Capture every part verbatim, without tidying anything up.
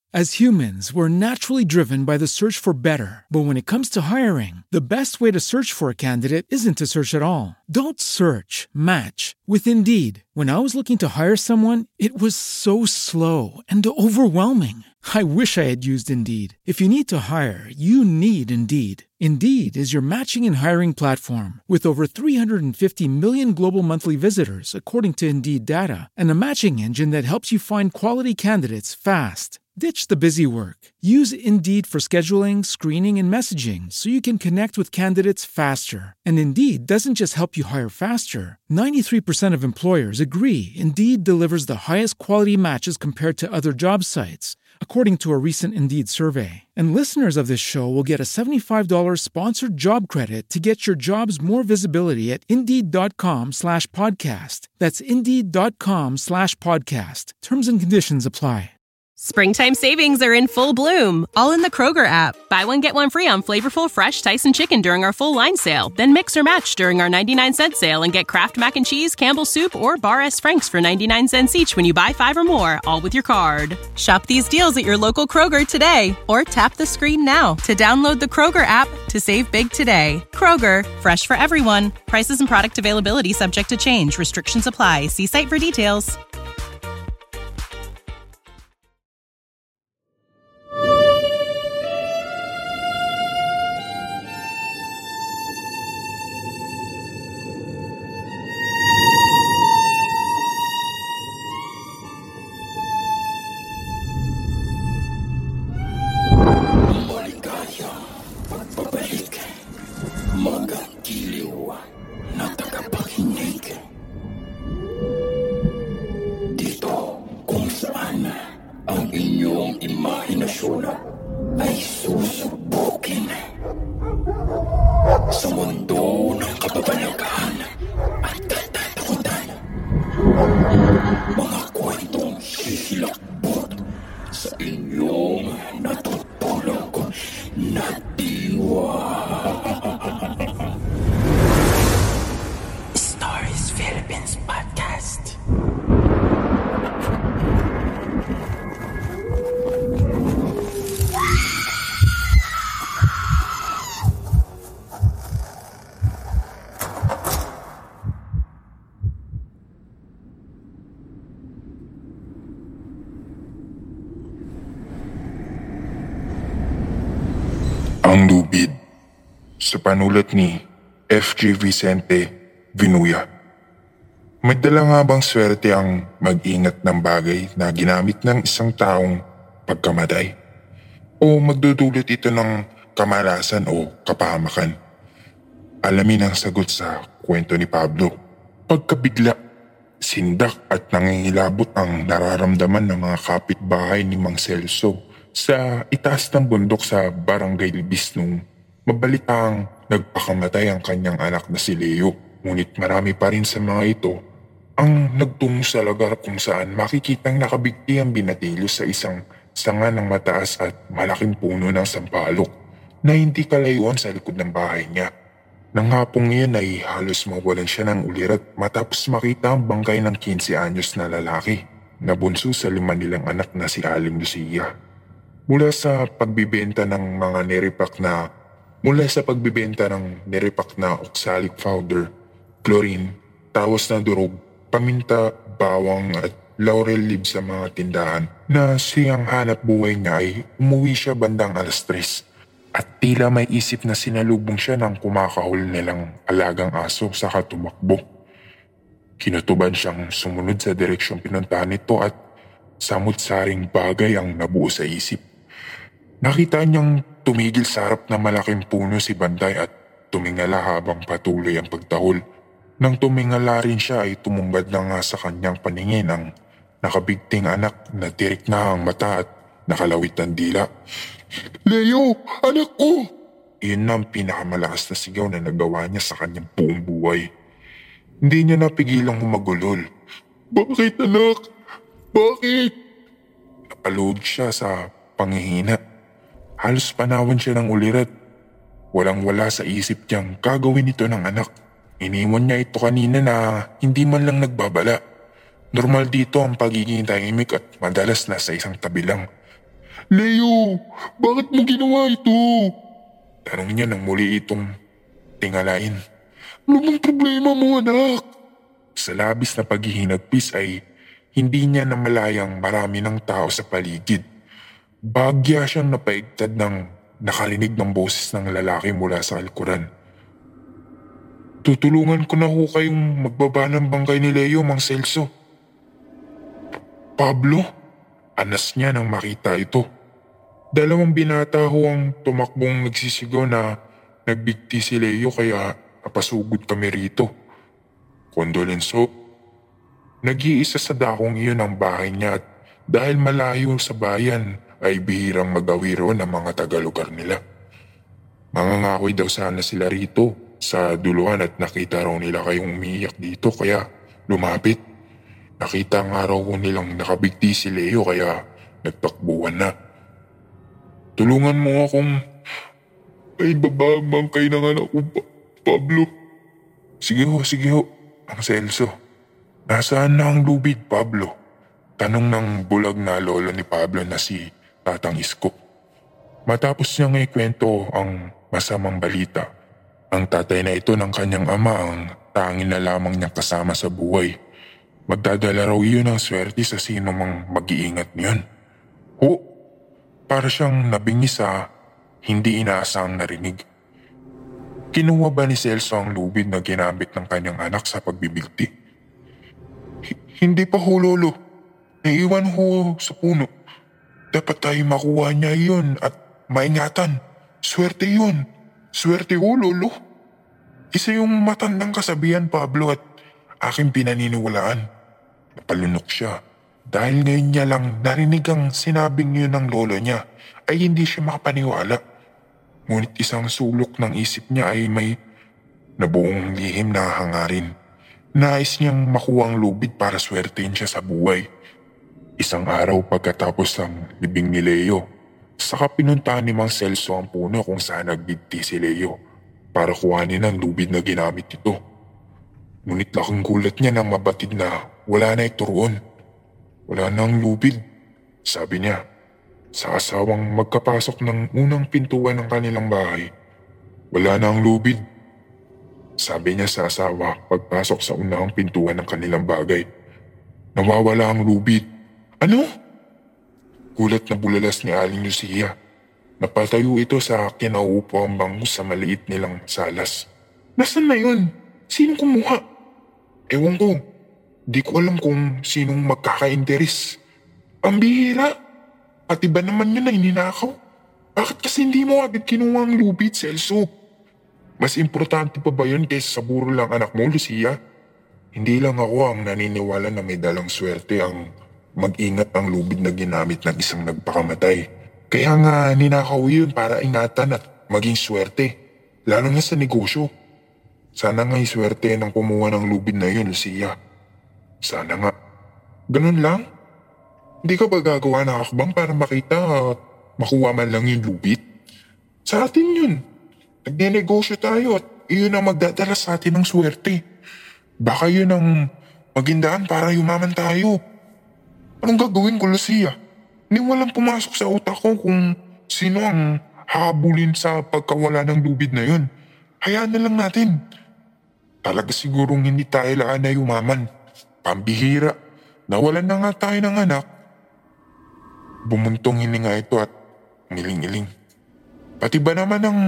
As humans, we're naturally driven by the search for better. But when it comes to hiring, the best way to search for a candidate isn't to search at all. Don't search, match with Indeed. When I was looking to hire someone, it was so slow and overwhelming. I wish I had used Indeed. If you need to hire, you need Indeed. Indeed is your matching and hiring platform with over three hundred fifty million global monthly visitors, according to Indeed data, and a matching engine that helps you find quality candidates fast. Ditch the busy work. Use Indeed for scheduling, screening, and messaging so you can connect with candidates faster. And Indeed doesn't just help you hire faster. ninety-three percent of employers agree Indeed delivers the highest quality matches compared to other job sites, according to a recent Indeed survey. And listeners of this show will get a seventy-five dollars sponsored job credit to get your jobs more visibility at Indeed.com slash podcast. That's Indeed.com slash podcast. Terms and conditions apply. Springtime savings are in full bloom, all in the Kroger app. Buy one, get one free on flavorful, fresh Tyson chicken during our full line sale. Then mix or match during our ninety-nine cent sale and get Kraft Mac and Cheese, Campbell's Soup, or Bar S. Frank's for ninety-nine cents each when you buy five or more, all with your card. Shop these deals at your local Kroger today, or tap the screen now to download the Kroger app to save big today. Kroger, fresh for everyone. Prices and product availability subject to change. Restrictions apply. See site for details. Ang Lubid, sa panulat ni F J Vicente Vinuya. May dala nga bang swerte ang mag-ingat ng bagay na ginamit ng isang taong pagkamatay? O magdudulot ito ng kamalasan o kapahamakan? Alamin ang sagot sa kwento ni Pablo. Pagkabigla, sindak at nangingilabot ang nararamdaman ng mga kapitbahay ni Mang Celso sa itaas ng bundok sa Barangay Libis nung mabalitang nagpakamatay ang kanyang anak na si Leo. Ngunit marami pa rin sa mga ito ang nagtungo sa lugar kung saan makikitang nakabigti ang binatilyo sa isang sanga ng mataas at malaking puno ng sampalok na hindi kalayuan sa likod ng bahay niya. Nang hapong iyon ay halos mawalan siya ng ulirat matapos makita ang bangkay ng quince anyos na lalaki na bunso sa lima nilang anak na si Aling Lucia. Mula sa pagbibenta ng mga neripak na mula sa pagbibenta ng neripak na oxalic powder, chlorine, tawas na durog, paminta, bawang at laurel leaves sa mga tindahan na siyang hanap buhay niya ay umuwi siya bandang alas tres at tila may isip na sinalubong siya ng kumakahol nilang alagang aso saka tumakbo. Kinutuban siyang sumunod sa direksyong pinuntahan nito at samut-saring bagay ang nabuo sa isip. Nakita niyang tumigil sa harap ng malaking puno si Banday at tumingala habang patuloy ang pagtahol. Nang tumingala rin siya ay tumungad na nga sa kanyang paningin ang nakabigting anak na tirik na ang mata at nakalawit ang dila. "Leo! Anak ko!" Iyon na ang pinakamalakas na sigaw na nagawa niya sa kanyang buong buhay. Hindi niya napigilang humagulol. "Bakit, anak? Bakit?" Napaloob siya sa panghihina. Halos panawan siya ng ulirat. Walang-wala sa isip niyang gagawin ito ng anak. Iniwan niya ito kanina na hindi man lang nagbabala. Normal dito ang pagiging tahimik at madalas nasa isang tabi lang. Leo, bakit mo ginawa ito? Tanong niya nang muli itong tingalain. Ano bang problema mo, anak? Sa labis na paghihinagpis ay hindi niya namalayang marami ng tao sa paligid. Bagya siyang napaigtad ng nakarinig ng boses ng lalaki mula sa alikuran. Tutulungan ko na ho kayong magbaba ng bangkay ni Leo, Mang Celso. Pablo? Anas niya nang makita ito. Dalawang binata ho ang tumakbong nagsisigaw na nagbigti si Leo kaya napasugod kami rito. Kondolenso. Nag-iisa sa dakong iyon ang bahay niya at dahil malayo sa bayan ay bihirang magawi roon ang mga taga-lugar nila. Mangangakoy daw sana sila rito sa duluhan at nakita raw nila kayong umiiyak dito kaya lumapit. Nakita nga raw nilang nakabigti si Leo kaya nagtakbuhan na. Tulungan mo akong ay bababang kayo ng anak ko, pa- Pablo. Sige ho, sige ho, Mang Celso. Nasaan na ang lubid, Pablo? Tanong ng bulag na lolo ni Pablo na si Tatang Isko. Matapos niyang ikwento ang masamang balita, ang tatay na ito ng kanyang ama ang tanging na lamang niyang kasama sa buhay. Magdadala raw iyon ng swerte sa sino mang mag-iingat niyon. Ho, para siyang nabingi sa hindi inaasang narinig. Kinuha ba ni Celso ang lubid na ginamit ng kanyang anak sa pagbibigti? H- hindi pa ho, lolo. Naiwan ho sa puno. Dapat tayo makuha niya iyon at maingatan. Swerte yun. Swerte ho, lolo. Isa yung matandang kasabihan, Pablo, at aking pinaniniwalaan. Napalunok siya. Dahil ngayon niya lang narinig ang sinabing yun ng lolo niya, ay hindi siya makapaniwala. Ngunit isang sulok ng isip niya ay may nabuong lihim na hangarin. Nais niyang makuha ang lubid para swertein siya sa buhay. Isang araw pagkatapos ng libing ni Leo, saka pinuntahan ni Mang Celso ang puno kung saan nagbigti si Leo para kuhanin ang lubid na ginamit ito. Ngunit laking gulat niya nang mabatid na wala na ito roon. Wala na ang lubid, sabi niya. Sa asawang magkapasok ng unang pintuan ng kanilang bahay, wala na ang lubid. Sabi niya sa asawa pagpasok sa unang pintuan ng kanilang bagay. Nawawala ang lubid. Ano? Gulat na bulalas ni Aling Lucia. Napatayo ito sa kinauupo ang bangus sa maliit nilang salas. Nasaan na yun? Sino kumuha? Ewan ko. Di ko alam kung sinong magkaka-interes. Ang bihira. Pati ba naman yun na ininakaw? Bakit kasi hindi mo agad kinuha ang lubid, Celso? Mas importante pa ba yun kaysa sa buro lang anak mo, Lucia? Hindi lang ako ang naniniwala na may dalang swerte ang mag-ingat ang lubid na ginamit ng isang nagpakamatay. Kaya nga ninakaw yun para ingatan at maging swerte. Lalo na sa negosyo. Sana nga'y swerte ng kumuha ng lubid na yun, Lucia. Sana nga. Ganun lang? Hindi ka ba gagawa ng akbang para makita at makuha man lang yung lubid? Sa atin yun. Nagne-negosyo tayo at iyon ang magdadala sa atin ng swerte. Baka yun ang magindaan para yumaman tayo. Anong gagawin ko, Lucia? Hindi walang pumasok sa utak ko kung sino ang habulin sa pagkawala ng lubid na yun. Hayaan na lang natin. Talaga sigurong hindi tayo laan na yumaman. Pambihira. Nawalan na nga tayo ng anak. Bumuntong hininga ito at ngiling-iling. Pati ba naman ang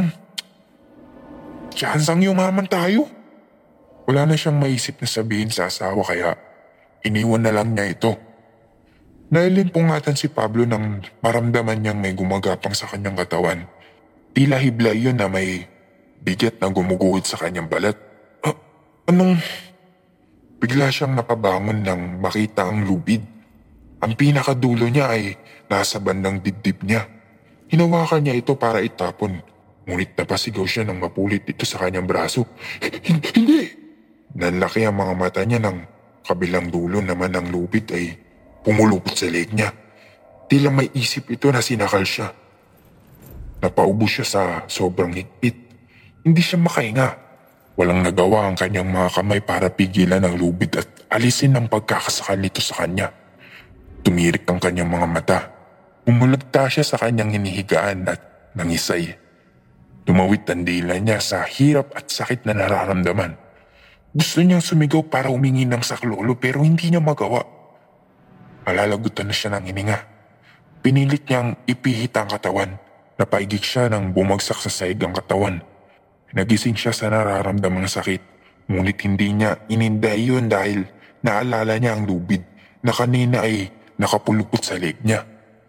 tsansang yumaman tayo? Wala na siyang maisip na sabihin sa asawa kaya iniwan na lang niya ito. Nailimpungatan si Pablo nang maramdaman niyang may gumagapang sa kanyang katawan. Tila hibla yun na may bigat na gumuguhit sa kanyang balat. Ah, anong... Bigla siyang napabangon nang makita ang lubid. Ang pinakadulo niya ay nasa bandang dibdib niya. Hinawakan niya ito para itapon. Ngunit napasigaw siya nang mapulit ito sa kanyang braso. Hindi! Nanlaki ang mga mata niya nang kabilang dulo naman ng lubid ay pumulupot sa leeg niya. Tila may isip ito na sinakal siya. Napaubo siya sa sobrang higpit. Hindi siya makahinga. Walang nagawa ang kanyang mga kamay para pigilan ang lubid at alisin ang pagkakasakal nito sa kanya. Tumirik ang kanyang mga mata. Bumulagta siya sa kanyang hinihigaan at nangisay. Tumawid ang dila niya sa hirap at sakit na nararamdaman. Gusto niyang sumigaw para humingi ng saklolo pero hindi niya magawa. Malalagutan na siya ng hininga. Pinilit niyang ipihit ang katawan. Napaigik siya nang bumagsak sa sahig ang katawan. Nagising siya sa nararamdamang sakit. Ngunit hindi niya ininday yun dahil naalala niya ang lubid na kanina ay nakapulupot sa leg niya.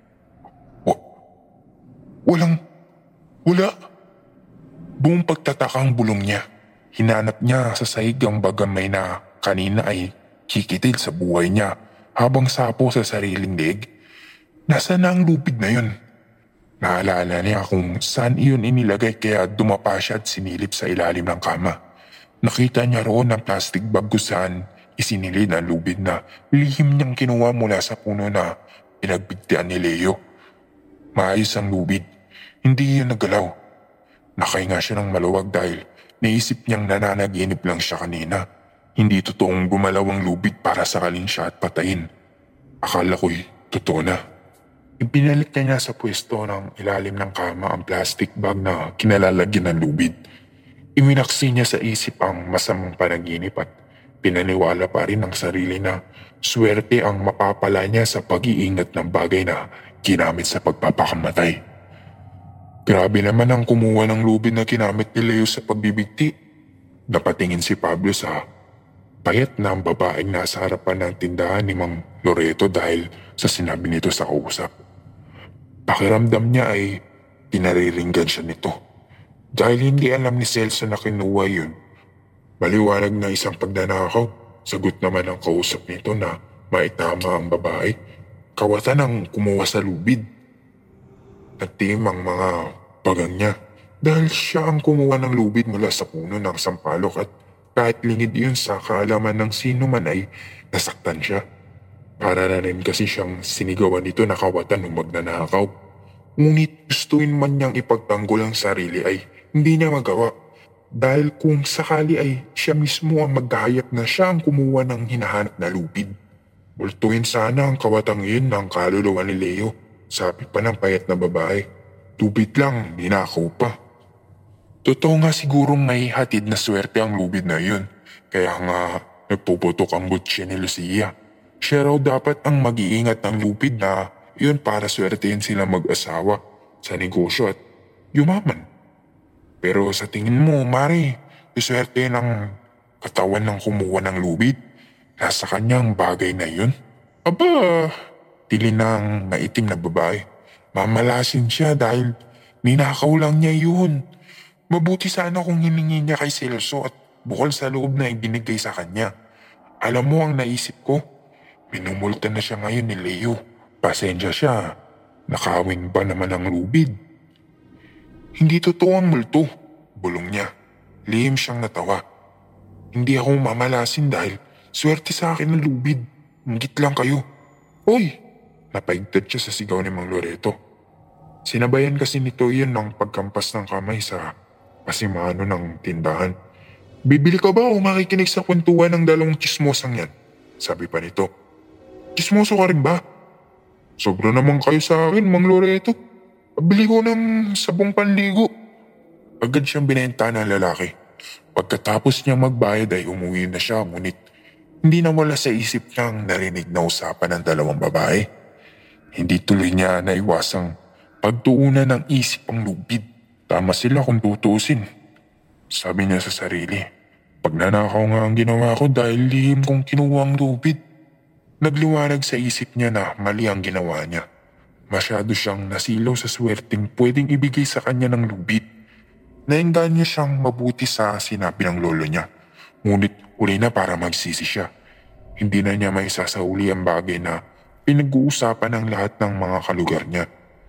W- walang... Wala... Buong pagtatakang bulong niya. Hinanap niya sa sahig ang bagamay na kanina ay kikitil sa buhay niya habang sapo sa sariling leg. Nasaan na ang lupid na yun? Naalala niya kung saan iyon inilagay kaya dumapa siya at sinilip sa ilalim ng kama. Nakita niya roon ang plastic bag kung saan isinilid ang lubid na lihim niyang kinuha mula sa puno na pinagbigtian ni Leo. Maayos ang lubid. Hindi yun nagalaw. Nakahinga siya ng maluwag dahil naisip niyang nananaginip lang siya kanina. Hindi totoong gumalaw ang lubid para sakalin siya at patayin. Akala ko'y totoo na. Ipinalik niya sa pwesto ng ilalim ng kama ang plastic bag na kinalalagyan ng lubid. Iminaksi niya sa isip ang masamang panaginip at pinaniwala pa rin ang sarili na swerte ang mapapala niya sa pag-iingat ng bagay na ginamit sa pagpapakamatay. Grabe naman ang kumuha ng lubid na ginamit ni Leo sa pagbibigti. Napatingin si Pablo sa payat na ang babaeng nasa harapan ng tindahan ni Mang Loreto dahil sa sinabi nito sa kausap. Pakiramdam niya ay pinariringgan siya nito. Dahil hindi alam ni Celso na kinuha yun. Maliwanag na isang pagnanakaw. Sagot naman ang kausap nito na maitama ang babae. Kawatan ang kumuha sa lubid. Nagtim ang mga bagang niya dahil siya ang kumuha ng lubid mula sa puno ng sampalok at kahit lingid yun sa kaalaman ng sino man ay nasaktan siya. Para na rin kasi siyang sinigawan nito na kawatan ng magnanakaw. Ngunit gustuin man niyang ipagtanggol ang sarili ay hindi niya magawa dahil kung sakali ay siya mismo ang maghahayag na siya ang kumuha ng hinahanap na lubid. Bultuin sana ang kawatang yun ng kaluluwa ni Leo. Sabi pa ng payat na babae, lubid lang, ninakaw pa. Totoo nga sigurong may hatid na swerte ang lubid na yun. Kaya nga nagpuputok ang butsi ni Lucia. Siya raw dapat ang mag-iingat ng lubid na yun para swertein sila mag-asawa sa negosyo at yumaman. Pero sa tingin mo, Mari, iswerte ng katawan ng kumuha ng lubid. Nasa kanyang bagay na yun. Aba... Tili ng maitim na babae. Mamalasin siya dahil ninakaw lang niya yun. Mabuti sana kung hiningi niya kay Celso at bukol sa loob na ibinigay sa kanya. Alam mo ang naisip ko? Minumulta na siya ngayon ni Leo. Pasensya siya. Nakawin ba naman ang lubid? Hindi totoo ang multo. Bulong niya. Lihim siyang natawa. Hindi ako mamalasin dahil swerte sa akin ang lubid. Ngit lang kayo. Hoy! Napaigtad siya sa sigaw ni Mang Loreto. Sinabayan kasi nito iyon ng pagkampas ng kamay sa pasimano ng tindahan. Bibili ka ba o makikinig sa kwentuhan ng dalawang chismosang yan? Sabi pa nito. Chismoso ka rin ba? Sobra naman kayo sa akin, Mang Loreto. Pabili ko ng sabong panligo. Agad siyang binenta ng lalaki. Pagkatapos niyang magbayad ay umuwi na siya ngunit hindi na wala sa isip niyang narinig na usapan ng dalawang babae. Hindi tuloy niya naiwasang pagtuunan ng isip ang lubid. Tama sila kung tutusin. Sabi niya sa sarili, pagnanakaw nga ang ginawa ko dahil lihim kong kinuha ang lubid. Nagliwanag sa isip niya na mali ang ginawa niya. Masyado siyang nasilaw sa swerteng pwedeng ibigay sa kanya ng lubid. Naingan niya siyang mabuti sa sinabi ng lolo niya. Ngunit uli na para magsisi siya. Hindi na niya may sasauli ang bagay na pinag-uusapan ng lahat ng mga kalugar niya.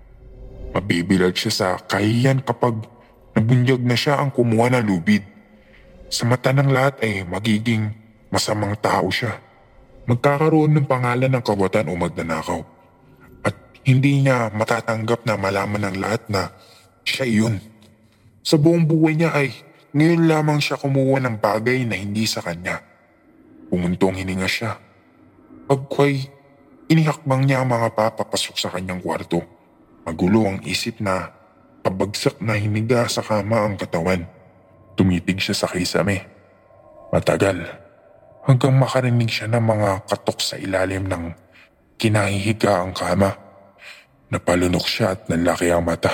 Mabibilad siya sa kahiyan kapag nabunyag na siya ang kumuha ng lubid. Sa mata ng lahat ay magiging masamang tao siya. Magkakaroon ng pangalan ng kawatan o magnanakaw. At hindi niya matatanggap na malaman ng lahat na siya iyon. Sa buong buhay niya ay ngayon lamang siya kumuha ng bagay na hindi sa kanya. Pumuntong hininga siya. Pagkway, inihakbang niya ang mga papapasok sa kanyang kwarto. Magulo ang isip na pabagsak na hiniga sa kama ang katawan. Tumitig siya sa kisame. Matagal, hanggang makarinig siya ng mga katok sa ilalim ng kinahihiga ang kama. Napalunok siya at nanlaki ang mata.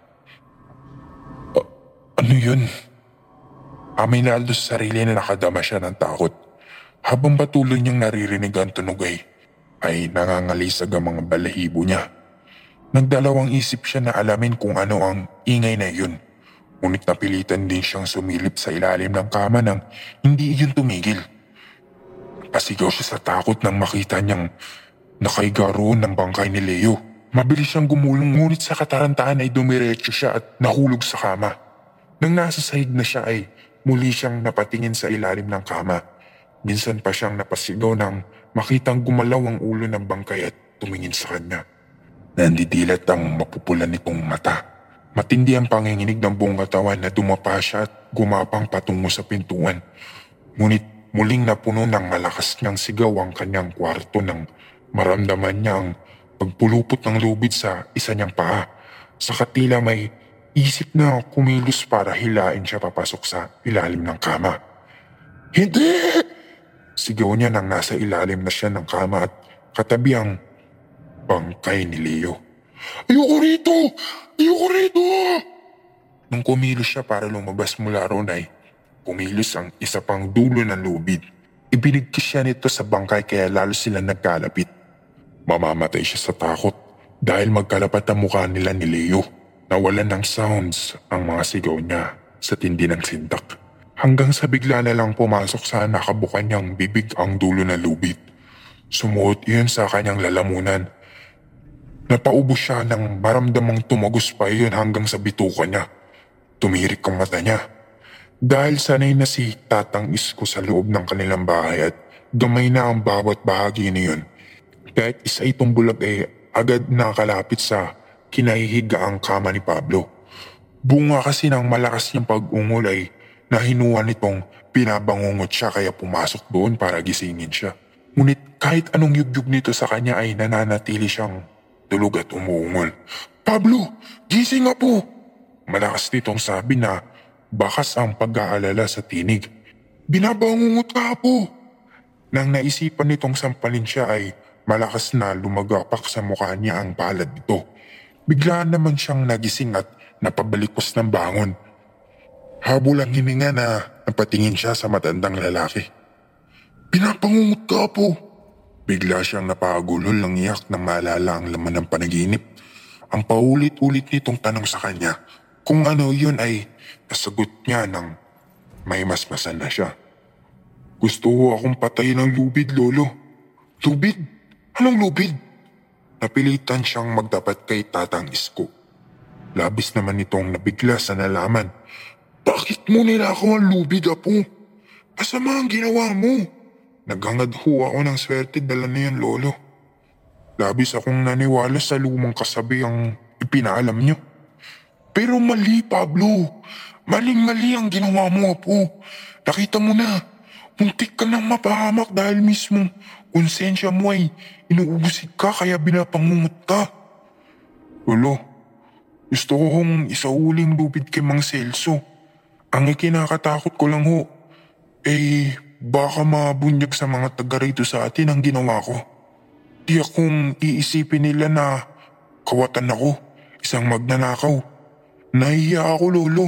A- ano yun? Aminado sa sarili na nakadama siya ng takot. Habang patuloy niyang naririnig ang tunog ay, ay nangangalisag ang mga balahibo niya. Nagdalawang isip siya na alamin kung ano ang ingay na yun. Ngunit napilitan din siyang sumilip sa ilalim ng kama nang hindi iyon tumigil. Pasigaw siya sa takot nang makita niyang nakaiga roon ng bangkay ni Leo. Mabilis siyang gumulong ngunit sa katarantahan ay dumiretso siya at nahulog sa kama. Nang nasa sahig na siya ay muli siyang napatingin sa ilalim ng kama. Minsan pa siyang napasigaw nang makitang gumalaw ang ulo ng bangkay at tumingin sa kanya. Nandidilat ang mapupula nitong mata. Matindi ang panginginig ng buong katawan na dumapa siya at gumapang patungo sa pintuan. Ngunit muling napuno ng malakas niyang sigaw ang kanyang kwarto nang maramdaman niya ang pagpulupot ng lubid sa isa niyang paa. Sa tila may isip na kumilos para hilain siya papasok sa ilalim ng kama. Hindi! Sigaw niya nang nasa ilalim na siya ng kama at katabi ang bangkay ni Leo. Ayoko rito! Ayoko rito! Nung kumilos siya para lumabas mula roon ay kumilos ang isa pang dulo ng lubid. Ibinigkis siya nito sa bangkay kaya lalo sila nagkalapit. Mamamatay siya sa takot dahil magkalapat ang mukha nila ni Leo. Nawalan ng sounds ang mga sigaw niya sa tindi ng sindak. Hanggang sa bigla na lang pumasok sa nakabukan niyang bibig ang dulo ng lubid. Sumuot iyon sa kanyang lalamunan. Napaubo siya nang maramdamang tumagos pa iyon hanggang sa bituka niya. Tumirik ang mata niya. Dahil sanay na si Tatang Isko sa loob ng kanilang bahay at gamay na ang bawat bahagi niyon. Kahit isa itong bulag ay agad nakalapit sa kinahihiga ang kama ni Pablo. Bunga kasi ng malakas niyang pag-ungol ay nahinuha nitong pinabangungot siya kaya pumasok doon para gisingin siya. Ngunit kahit anong yugyug nito sa kanya ay nananatili siyang tulog at umuungol. Pablo, gising nga po! Malakas nitong sabi na bakas ang pag-aalala sa tinig. Binabangungot ka po! Nang naisipan nitong sampalin siya ay malakas na lumagapak sa mukha niya ang palad nito. Biglaan naman siyang nagising at napabalikos ng bangon. Habol ang hininga na napatingin siya sa matandang lalaki. Pinapangungot ka po! Bigla siyang napagulol ng iyak nang maalala ang laman ng panaginip. Ang paulit-ulit nitong tanong sa kanya kung ano yun ay nasagot niya nang may masmasan na siya. Gusto ko akong patayin ng lubid, Lolo. Lubid? Anong lubid? Napilitan siyang magdapat kay Tatang Isko. Labis naman itong nabigla sa nalaman. Bakit mo nilakaw ang lubid, Apo? Masama ang ginawa mo. Naghangad ho ako ng swerte dala na yan, Lolo. Labis akong naniwala sa lumang kasabi ang ipinaalam niyo. Pero mali, Pablo. Maling-mali ang ginawa mo, Apo. Nakita mo na. Muntik ka nang mapahamak dahil mismo konsensya mo ay inuubusig ka kaya binapangungot ka. Lolo, gusto ko hong isauling lubid kay Mang Celso. Ang ikinakatakot ko lang ho, eh baka mabunyag sa mga taga rito sa atin ang ginawa ko. Di akong iisipin nila na kawatan ako, isang magnanakaw. Nahihiya ako, Lolo.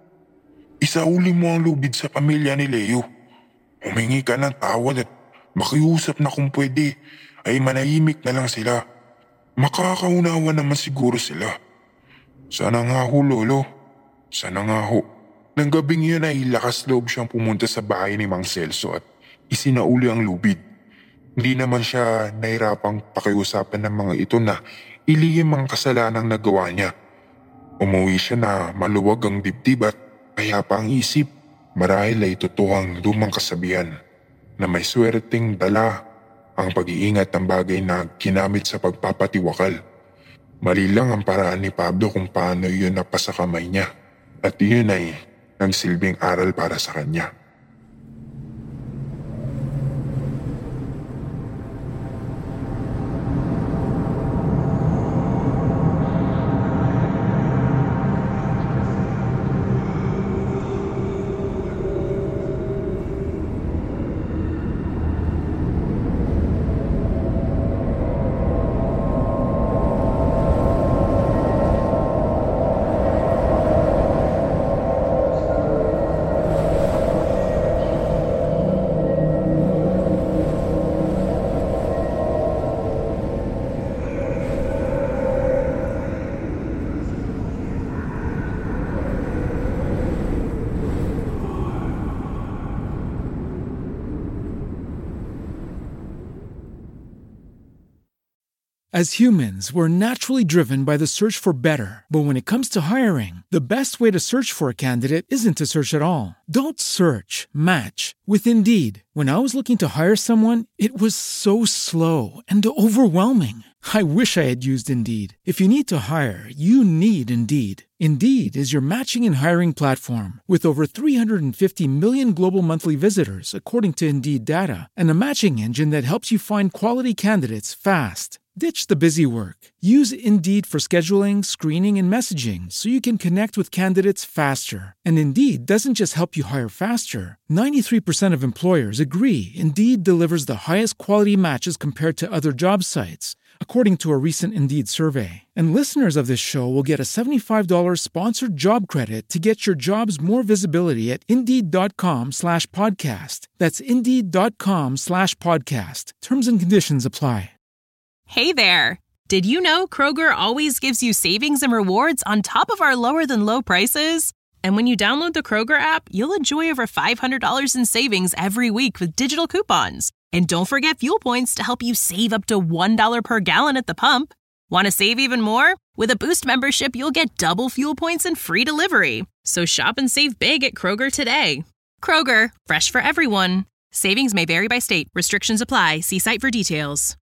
Isauli mo ang lubid sa pamilya ni Leo. Humingi ka ng tawad at makiusap na kung pwede ay manahimik na lang sila. Makakaunawa naman siguro sila. Sana nga ho, Lolo. Sana nga ho. Nang gabing yun ay lakas loob siyang pumunta sa bahay ni Mang Celso at isinauli ang lubid. Hindi naman siya nahirapang pakiusapan ng mga ito na ilihim ang kasalanang nagawa niya. Umuwi siya na maluwag ang dibdib at payapa ang isip. Marahil ay totoo ang lumang kasabihan na may swerteng dala ang pag-iingat ng bagay na ginamit sa pagpapatiwakal. Mali lang ang paraan ni Pablo kung paano yun napasa kamay niya at yun ay nagsilbing aral para sa kanya. As humans, we're naturally driven by the search for better. But when it comes to hiring, the best way to search for a candidate isn't to search at all. Don't search, match with Indeed. When I was looking to hire someone, it was so slow and overwhelming. I wish I had used Indeed. If you need to hire, you need Indeed. Indeed is your matching and hiring platform with over three hundred fifty million global monthly visitors, according to Indeed data, and a matching engine that helps you find quality candidates fast. Ditch the busy work. Use Indeed for scheduling, screening, and messaging so you can connect with candidates faster. And Indeed doesn't just help you hire faster. ninety-three percent of employers agree Indeed delivers the highest quality matches compared to other job sites, according to a recent Indeed survey. And listeners of this show will get a seventy-five dollars sponsored job credit to get your jobs more visibility at Indeed.com slash podcast. That's Indeed.com slash podcast. Terms and conditions apply. Hey there! Did you know Kroger always gives you savings and rewards on top of our lower-than-low prices? And when you download the Kroger app, you'll enjoy over five hundred dollars in savings every week with digital coupons. And don't forget fuel points to help you save up to one dollar per gallon at the pump. Want to save even more? With a Boost membership, you'll get double fuel points and free delivery. So shop and save big at Kroger today. Kroger, fresh for everyone. Savings may vary by state. Restrictions apply. See site for details.